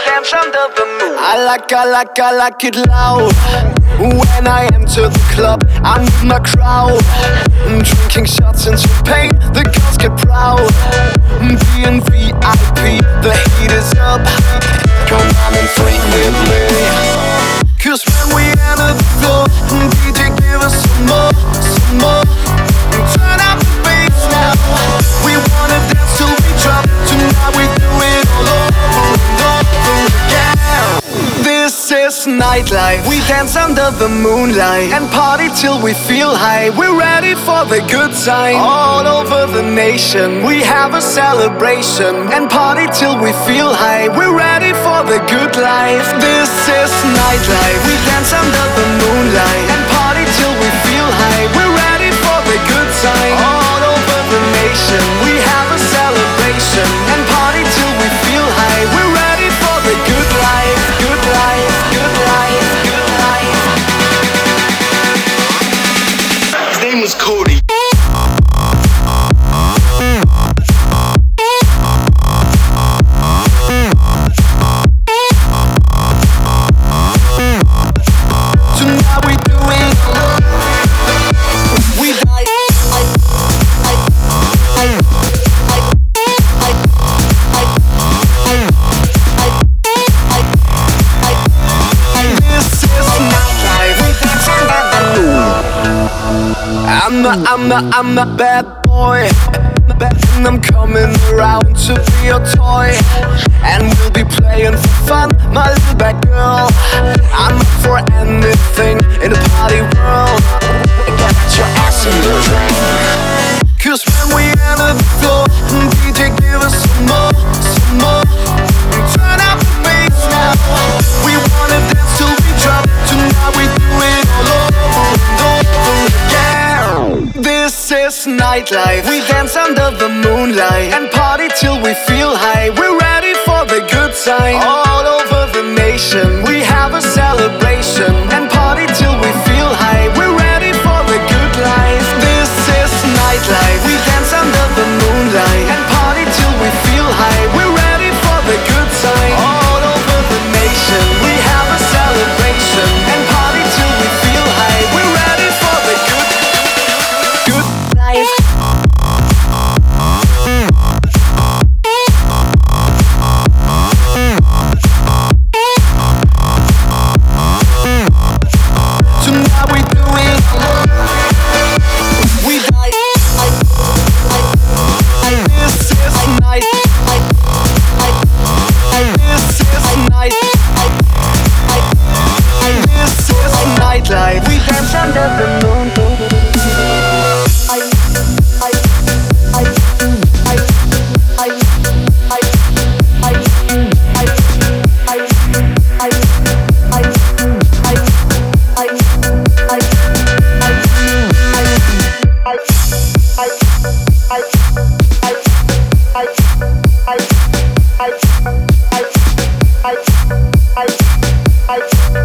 dance under the moon. I like it loud. When I enter the club, I'm with my crowd, drinking shots and champagne, the girls get proud. Being VIP, the heat is up. Come on and freak with me. Cause when we enter the floor, DJ give us some more, some more. Turn up the bass now. We wanna dance till we drop. Tonight we do it all over and over again. This is nightlife. We dance under the moonlight and party till we feel high. We're ready for the good time. All over the nation we have a celebration and party till we feel high. We're ready for the good life. This is nightlife. We dance under the moonlight and party till we feel high. We're ready for the good time. All over the nation we have a celebration and party till we feel high. We're ready for the good life. Good life, good life, good life. His name was Cody. Tonight we do it. We die. This is nightlife. We dance under the moon. I'm a bad boy, and I'm coming around to be your toy. And we'll be playing for fun, my little bad girl. I'm up for anything in the party world. Get your ass in the ring. Cause when we enter the floor, DJ give us some more, some more. Turn up the bass now. We wanna dance till we drop. Tonight we do it all over and over again. This is nightlife. We dance under the moonlight and party till we feel high. We're ready for the good time. All over the nation we have a celebration and party till we feel high. We're ready for the good life. This is nightlife. We dance under the moonlight and party till we feel high. We're ready for the good time. All over the nation we have a celebration and party till we feel high. We're ready for the good life. Tonight we do it. We die. This is night. This is night. This is nightlife. We dance under the moon. I